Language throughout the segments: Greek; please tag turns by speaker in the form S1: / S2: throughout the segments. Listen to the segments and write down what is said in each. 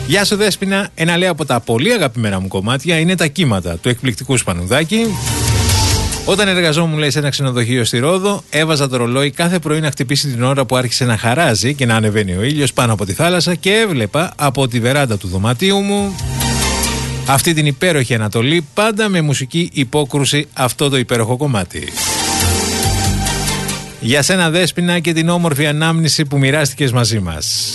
S1: Γεια σου Δέσποινα, ένα λέει από τα πολύ αγαπημένα μου κομμάτια είναι τα κύματα του εκπληκτικού Σπανουδάκη. Όταν εργαζόμουν, λέει, σε ένα ξενοδοχείο στη Ρόδο, έβαζα το ρολόι κάθε πρωί να χτυπήσει την ώρα που άρχισε να χαράζει και να ανεβαίνει ο ήλιος πάνω από τη θάλασσα και έβλεπα από τη βεράντα του δωματίου μου αυτή την υπέροχη Ανατολή, πάντα με μουσική υπόκρουση αυτό το υπέροχο κομμάτι. Για σένα Δέσποινα και την όμορφη ανάμνηση που μοιράστηκες μαζί μας.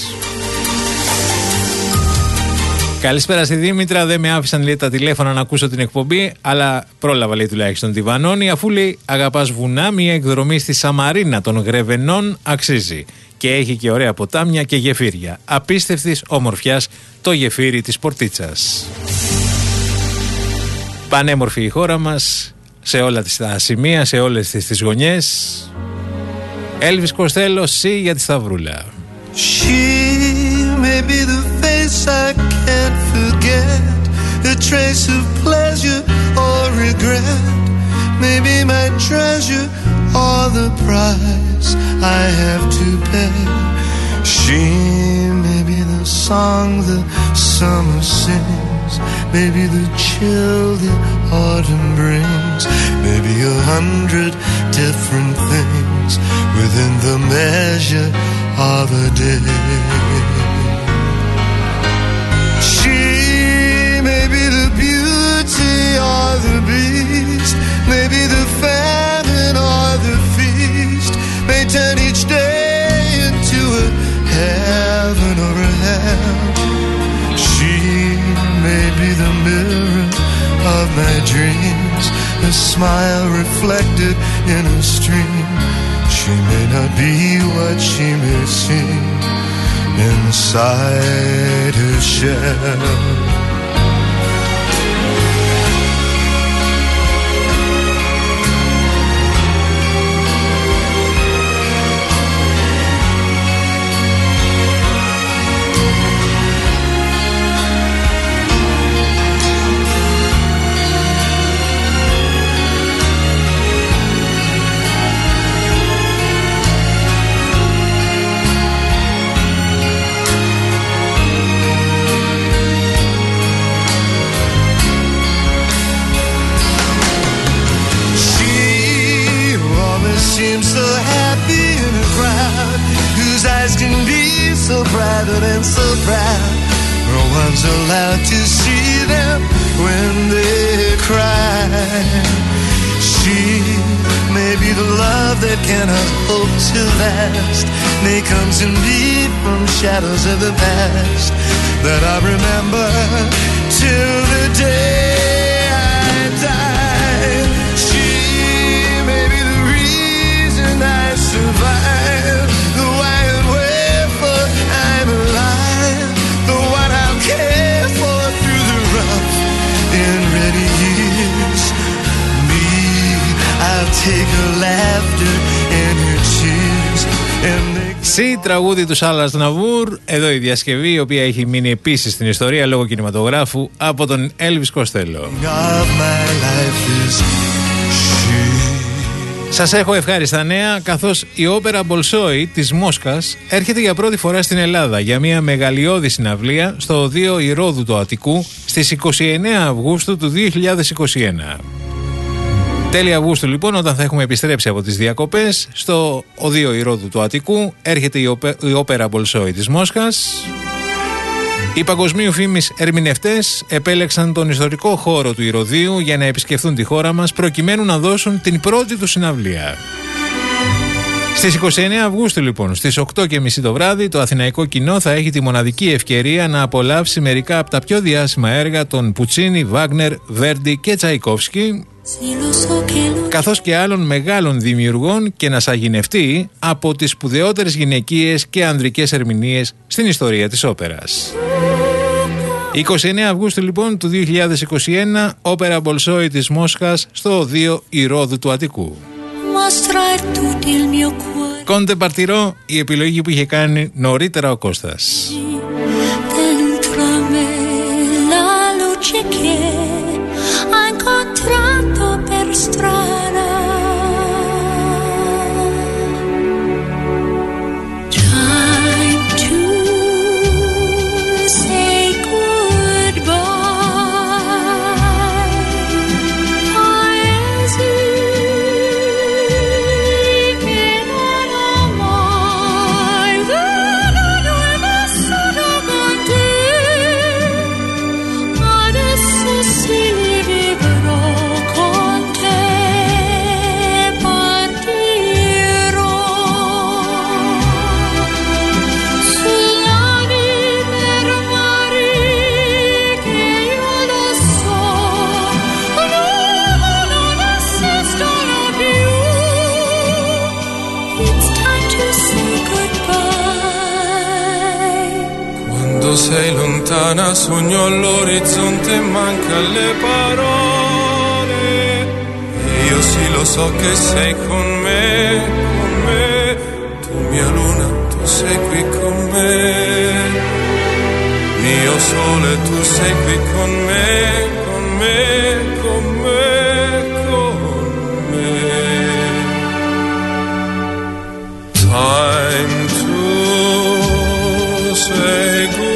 S1: Καλησπέρα στη Δήμητρα, δεν με άφησαν, λέει, τα τηλέφωνα να ακούσω την εκπομπή, αλλά πρόλαβα, λέει, τουλάχιστον τη Βανώνη, αφού, λέει, αγαπάς βουνά, μια εκδρομή στη Σαμαρίνα των Γρεβενών αξίζει. Και έχει και ωραία ποτάμια και γεφύρια. Απίστευτης ομορφιάς το γεφύρι της Πορτίτσας. Πανέμορφη η χώρα μας, σε όλα τα σημεία, σε όλες τις γωνιές. Έλβις Κοστέλο, σι για τη Σταυρούλα.
S2: May be the face I can't forget, a trace of pleasure or regret, maybe my treasure or the price I have to pay. She may be the song the summer sings, maybe the chill the autumn brings, maybe 100 different things within the measure of a day. She may be the beauty or the beast, maybe the famine or the feast, may turn each day into a heaven or a hell. She may be the mirror of my dreams, a smile reflected in a stream. She may not be what she may seem inside her shell. And so proud, no one's allowed to see them when they cry. She may be the love that cannot hope to last, may comes indeed from shadows of the past that I remember till the day I die. She may be the reason I survive, the why and wherefore I'm alive, the one I'll care for through the rough and ready years. Me, I'll take her laughter and her tears and make...
S1: Σι, τραγούδι του Σάλας Ναβούρ. Εδώ η διασκευή, η οποία έχει μείνει επίσης στην ιστορία λόγω κινηματογράφου, από τον Έλβις Κοστέλο. Σας έχω ευχάριστα νέα, καθώς η όπερα Μπολσόι της Μόσχας έρχεται για πρώτη φορά στην Ελλάδα για μια μεγαλειώδη συναυλία στο Οδείο Ηρόδου του Αττικού στις 29 Αυγούστου του 2021. Τέλη Αυγούστου, λοιπόν, όταν θα έχουμε επιστρέψει από τις διακοπές, στο Οδείο Ηρόδου του Αττικού έρχεται η όπερα Μπολσόι της Μόσχας. Οι παγκοσμίου φήμης ερμηνευτές επέλεξαν τον ιστορικό χώρο του Ηρωδείου για να επισκεφθούν τη χώρα μας, προκειμένου να δώσουν την πρώτη του συναυλία. Στις 29 Αυγούστου, λοιπόν, στις 8:30 το βράδυ, το αθηναϊκό κοινό θα έχει τη μοναδική ευκαιρία να απολαύσει μερικά από τα πιο διάσημα έργα των Πουτσίνι, Βάγνερ, Βέρντι και Τσαϊκόφσκι, καθώς και άλλων μεγάλων δημιουργών, και να σαγηνευτεί από τις σπουδαιότερες γυναικείες και ανδρικές ερμηνείες στην ιστορία της όπερας. 29 Αυγούστου, λοιπόν, του 2021, όπερα Μπολσόι της Μόσχας στο Οδείο Ηρόδου του Αττικού. Κόντε Παρτιρό, η επιλογή που είχε κάνει νωρίτερα ο Κώστας.
S3: Time to say sei lontana, sogno all'orizzonte, manca le parole. E io sì lo so che sei con me, tu mia luna, tu sei qui con me. Mio sole, tu sei qui con me, con me, con me, con me. Time to say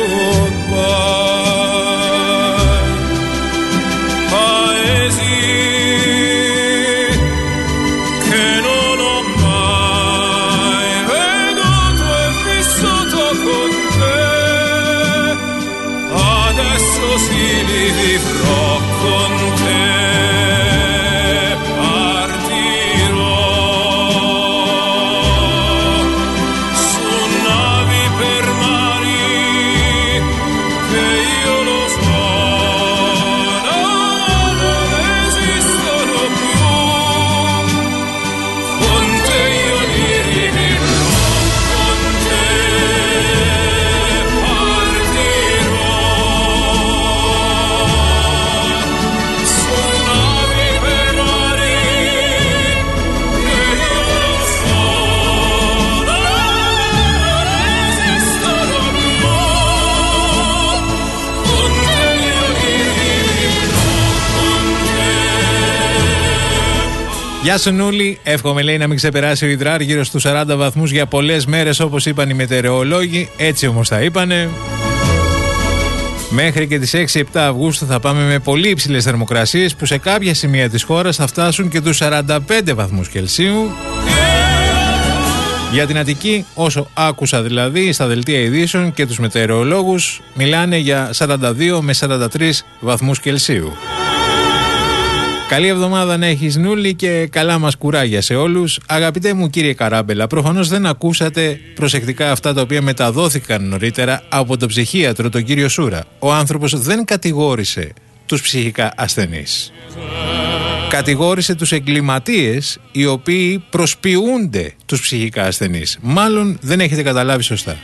S3: goodbye. Paesi che non ho mai veduto e vissuto con te. Adesso sì li vivrò con te.
S1: Γεια σου Νούλη, εύχομαι λέει να μην ξεπεράσει ο υδράργυρος στους 40 βαθμούς για πολλές μέρες όπως είπαν οι μετεωρολόγοι, έτσι όμως θα είπανε. Μέχρι και τις 6-7 Αυγούστου θα πάμε με πολύ υψηλές θερμοκρασίες που σε κάποια σημεία της χώρας θα φτάσουν και τους 45 βαθμούς Κελσίου. Για την Αττική, όσο άκουσα δηλαδή στα δελτία ειδήσεων και τους μετεωρολόγους, μιλάνε για 42 με 43 βαθμούς Κελσίου. Καλή εβδομάδα να έχεις Νούλη και καλά μας κουράγια σε όλους. Αγαπητέ μου κύριε Καράμπελα, προφανώς δεν ακούσατε προσεκτικά αυτά τα οποία μεταδόθηκαν νωρίτερα από τον ψυχίατρο τον κύριο Σούρα. Ο άνθρωπος δεν κατηγόρησε τους ψυχικά ασθενείς. Κατηγόρησε τους εγκληματίες οι οποίοι προσποιούνται τους ψυχικά ασθενείς. Μάλλον δεν έχετε καταλάβει σωστά.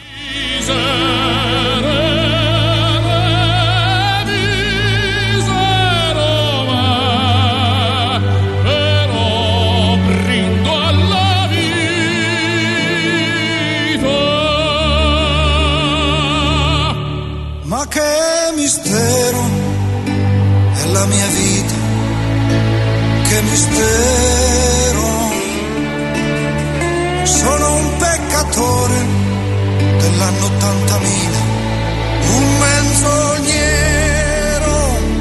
S2: Ma che mistero è la mia vita, che mistero. Sono un peccatore dell'anno 80.000, un menzognero.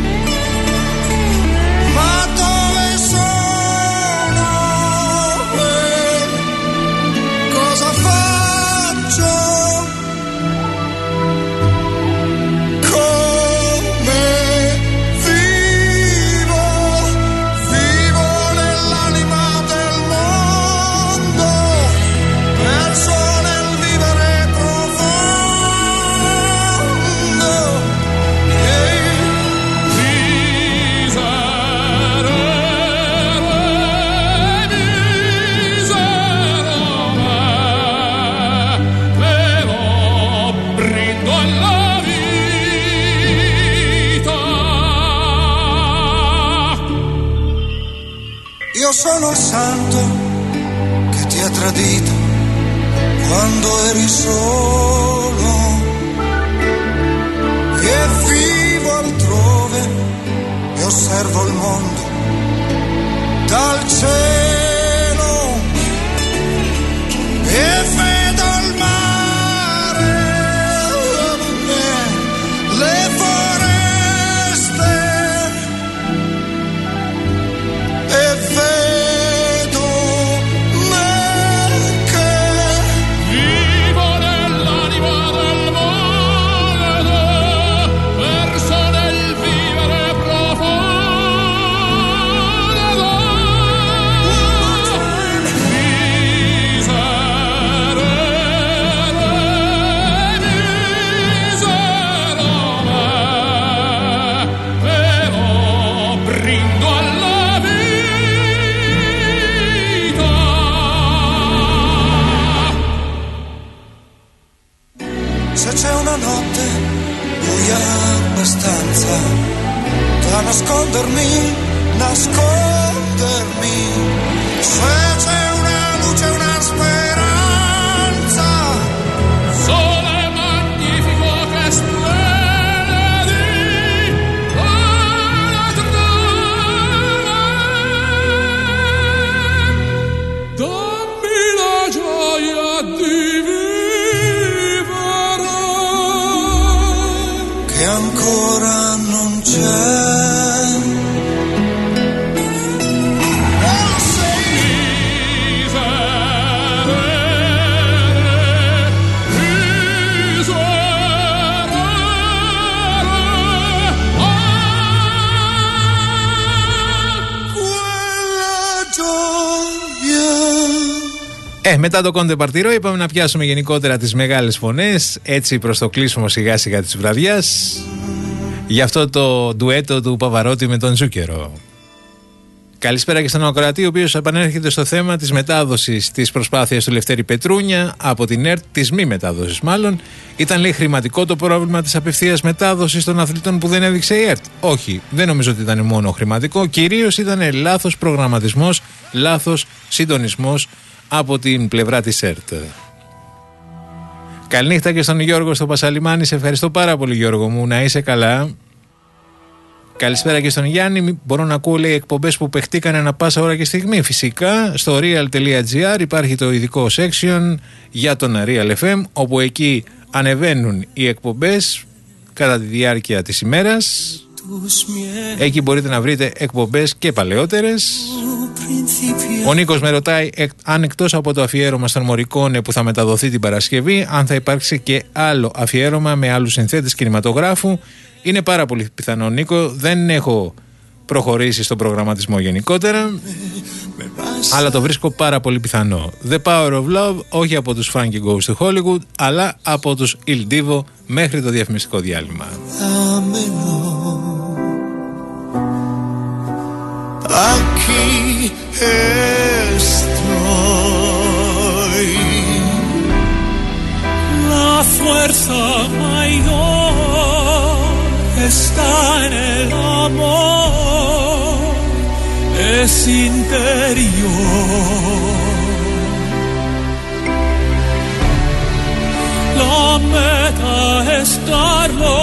S2: Ma dove sono? Cosa faccio? Io sono il santo che ti ha tradito quando eri solo, che vivo altrove e osservo il mondo dal cielo e vedo il mare, le foreste e vedo me che vivo nell'anima del mondo, verso nel vivere profondo. Se c'è una notte Lui abbastanza da nascondermi. Se c'è una luce, una speranza.
S4: Sole magnifico che splendi dammi la gioia di vivere
S2: che ancora non c'è.
S1: Μετά το Κόντε Παρτίρο είπαμε να πιάσουμε γενικότερα τις μεγάλες φωνές, έτσι προς το κλείσιμο σιγά σιγά της βραδιάς, για αυτό το ντουέτο του Παβαρότη με τον Τζούκερο. Καλησπέρα και στον ακροατή, ο οποίος επανέρχεται στο θέμα της μετάδοσης της προσπάθειας του Λευτέρη Πετρούνια από την ΕΡΤ, της μη μετάδοσης μάλλον. Ήταν, λέει, χρηματικό το πρόβλημα της απευθείας μετάδοσης των αθλητών που δεν έδειξε η ΕΡΤ? Όχι, δεν νομίζω ότι ήταν μόνο χρηματικό, κυρίως ήταν λάθος προγραμματισμός, λάθος συντονισμός από την πλευρά της ΕΡΤ. Καληνύχτα και στον Γιώργο στο Πασαλιμάνι. Σε ευχαριστώ πάρα πολύ, Γιώργο μου, να είσαι καλά. Καλησπέρα και στον Γιάννη. Μπορώ να ακούω, λέει, εκπομπές που παιχτήκαν ανα πάσα ώρα και στιγμή? Φυσικά, στο real.gr υπάρχει το ειδικό section για τον Real FM, όπου εκεί ανεβαίνουν οι εκπομπές κατά τη διάρκεια της ημέρας. Εκεί μπορείτε να βρείτε εκπομπές και παλαιότερες. Ο Νίκος με ρωτάει αν εκτός από το αφιέρωμα στον Μωρικόνε που θα μεταδοθεί την Παρασκευή, αν θα υπάρξει και άλλο αφιέρωμα με άλλους συνθέτες κινηματογράφου. Είναι πάρα πολύ πιθανό, Νίκο. Δεν έχω προχωρήσει στον προγραμματισμό γενικότερα, αλλά το βρίσκω πάρα πολύ πιθανό. The Power of Love, όχι από τους Frankie Goes to Hollywood, αλλά από τους Il Divo μέχρι το διαφημιστικό διάλειμμα.
S2: Aquí estoy.
S4: La fuerza mayor está en el amor, es interior. La meta es darlo,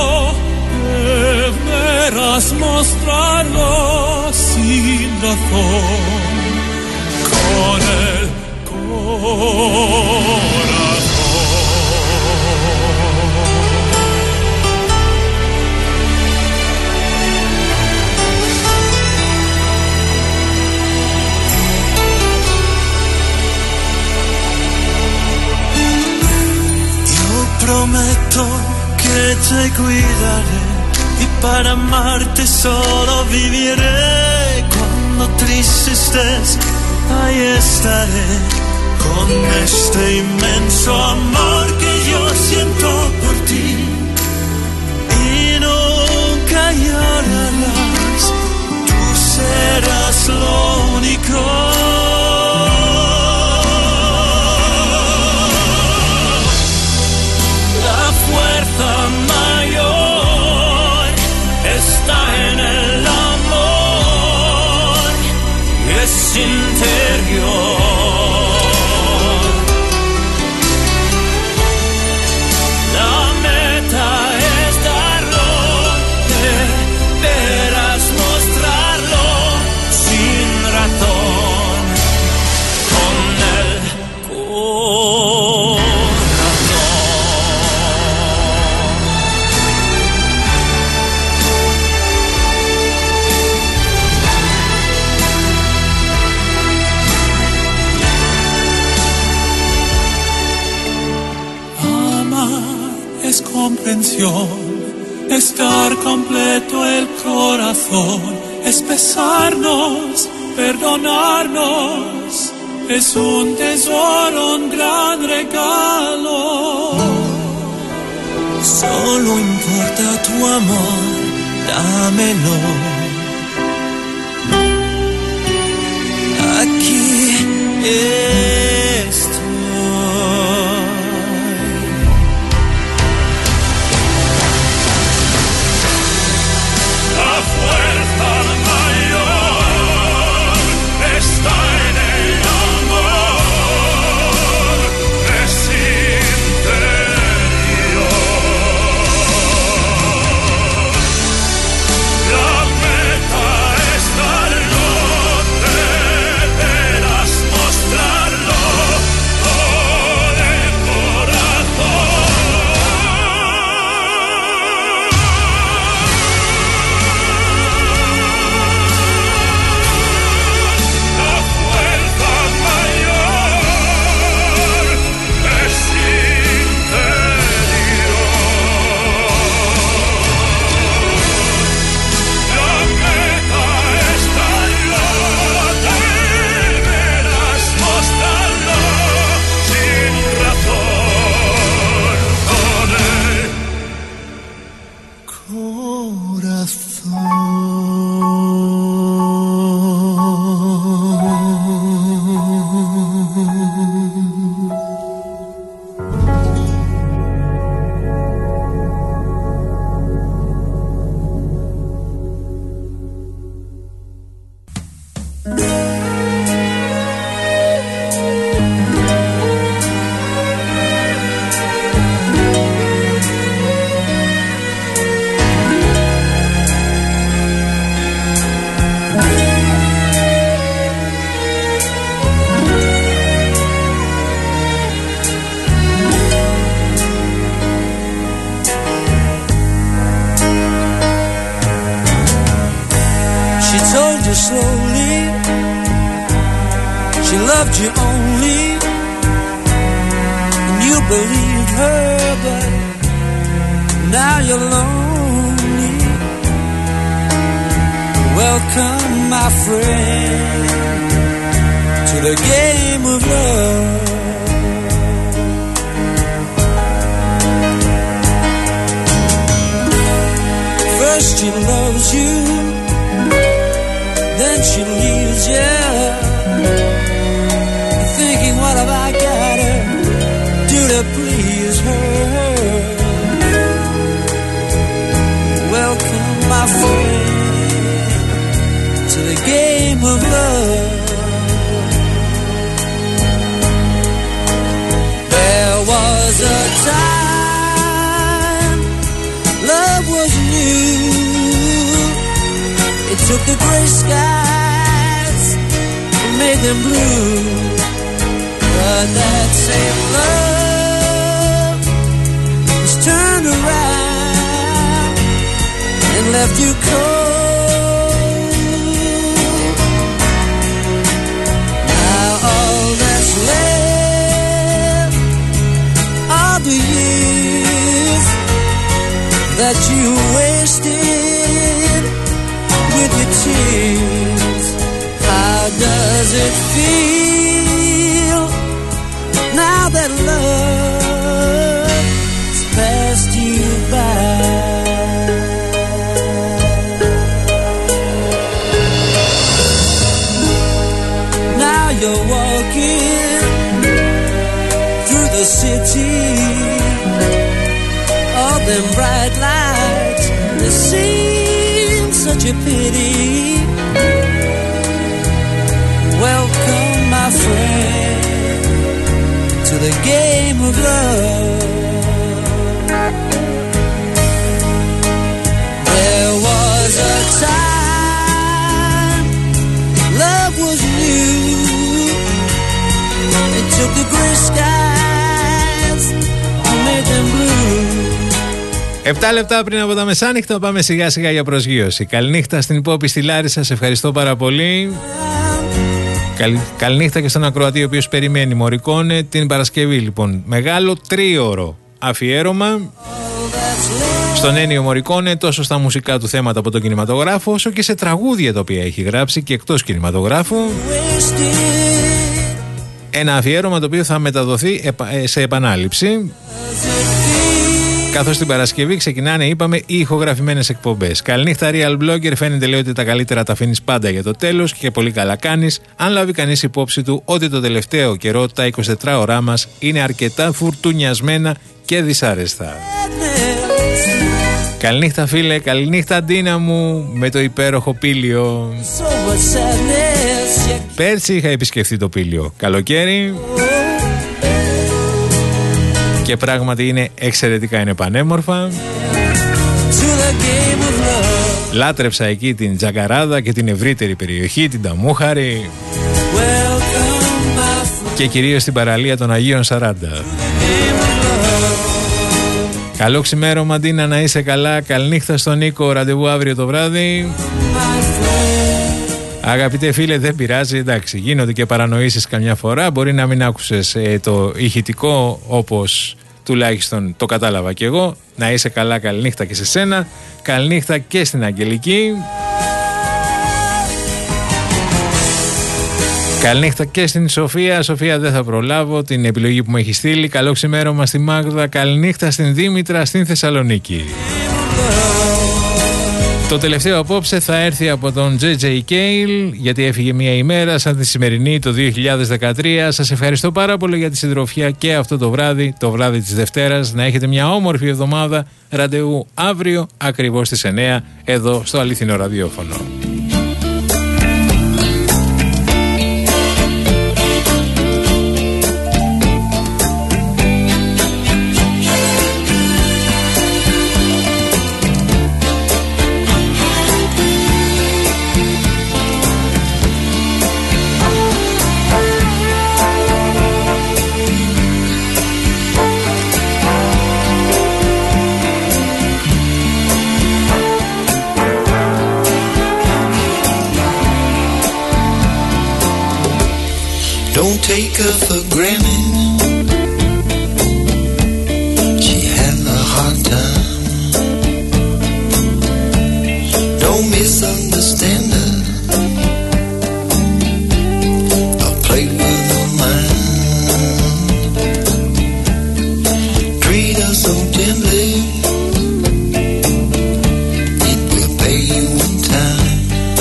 S4: deberás mostrarlo sin razón, con el corazón.
S2: Yo prometo que te cuidaré y para amarte solo viviré. Cuando triste estés, ahí estaré con este inmenso amor que yo siento por ti. Y nunca llorarás, tú serás lo único. La fuerza mayor está en el amor, es interior. La meta es darlo, deberás mostrarlo sin razón, con el corazón.
S4: Es comprensión, estar completo el corazón, es besarnos, perdonarnos, es un tesoro, un gran regalo.
S2: Solo importa tu amor, dámelo. Aquí estoy.
S4: slowly. She loved you only, and you believed her, but now you're lonely. Welcome, my friend, to the game of love. First she loves you, then she leaves you. You're thinking, what have I gotta do to please her? Welcome, my friend, to the game of love. There was a time love was new. It took the gray skies and made them blue. But that same love was turned around and left you cold. Now all that's left are the years that you wasted with your tears. How does it feel now that love's passed you by? Now you're walking through the city, all them bright lights, they seem such a pity. Welcome, my friend, to the game of love. There was a time love was new. It took the gray skies and made them blue.
S1: 7 λεπτά πριν από τα μεσάνυχτα, πάμε σιγά σιγά για προσγείωση. Καληνύχτα στην Πόπη στη Λάρισα, σε ευχαριστώ πάρα πολύ. Καληνύχτα και στον ακροατή ο οποίος περιμένει. Μωρικόνε την Παρασκευή, λοιπόν. Μεγάλο τρίωρο αφιέρωμα στον Έννιο Μωρικόνε, τόσο στα μουσικά του θέματα από τον κινηματογράφο, όσο και σε τραγούδια τα οποία έχει γράψει και εκτός κινηματογράφου. Ένα αφιέρωμα το οποίο θα μεταδοθεί σε επανάληψη, καθώς την Παρασκευή ξεκινάνε, είπαμε, οι ηχογραφημένες εκπομπές. Καληνύχτα, Real Blogger. Φαίνεται, λέει, ότι τα καλύτερα τα αφήνεις πάντα για το τέλος και πολύ καλά κάνεις. Αν λάβει κανείς υπόψη του ότι το τελευταίο καιρό τα 24 ώρά μας είναι αρκετά φουρτουνιασμένα και δυσάρεστα. Καληνύχτα, φίλε. Καληνύχτα, Ντίνα μου, με το υπέροχο Πήλιο. Πέρσι είχα επισκεφθεί το Πήλιο καλοκαίρι και πράγματι είναι εξαιρετικά, είναι πανέμορφα. Λάτρεψα εκεί την Τζακαράδα και την ευρύτερη περιοχή, την Ταμούχαρη και κυρίως την παραλία των Αγίων 40. Καλό ξημέρωμα, Ντίνα, να είσαι καλά. Καληνύχτα στον Νίκο, ραντεβού αύριο το βράδυ. Αγαπητέ φίλε, δεν πειράζει, εντάξει, γίνονται και παρανοήσεις καμιά φορά. Μπορεί να μην άκουσες το ηχητικό όπως τουλάχιστον το κατάλαβα κι εγώ. Να είσαι καλά, καληνύχτα και σε σένα. Καληνύχτα και στην Αγγελική. Καληνύχτα και στην Σοφία. Σοφία, δεν θα προλάβω την επιλογή που μου έχει στείλει. Καλό ξημέρωμα στη Μάγδα. Καληνύχτα στην Δήμητρα στην Θεσσαλονίκη. Το τελευταίο απόψε θα έρθει από τον JJ Cale, γιατί έφυγε μια ημέρα σαν τη σημερινή το 2013. Σας ευχαριστώ πάρα πολύ για τη συντροφιά και αυτό το βράδυ της Δευτέρας. Να έχετε μια όμορφη εβδομάδα. Ραντεβού αύριο ακριβώς στις 9 εδώ στο Αληθινό Ραδιόφωνο.
S2: take her for granted. She had a hard time. Don't misunderstand her. I played with her mind. Treat her so gently. It will pay you in time.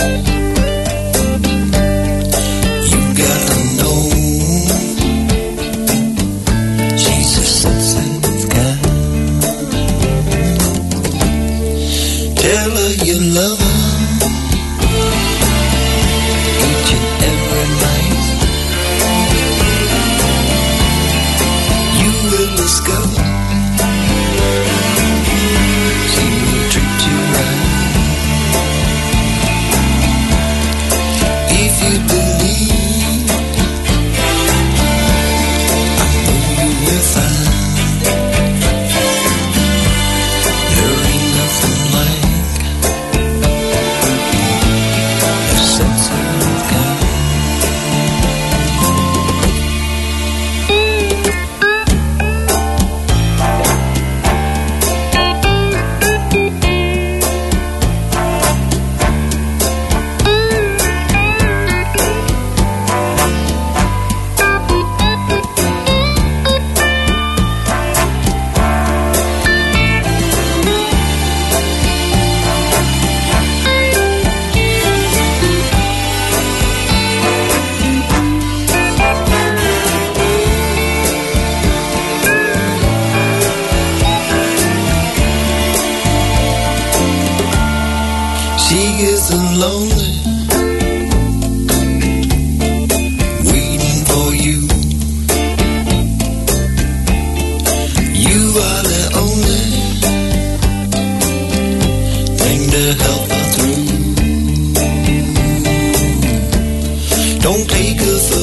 S2: You gotta know she's a sensitive guy. Tell her you love her each and every night. You will discover she will treat you right. If you believe, I know you will find there ain't nothing like a sensitive guy. She gets lonely, waiting for you. You are the only thing to help her through. Don't take her for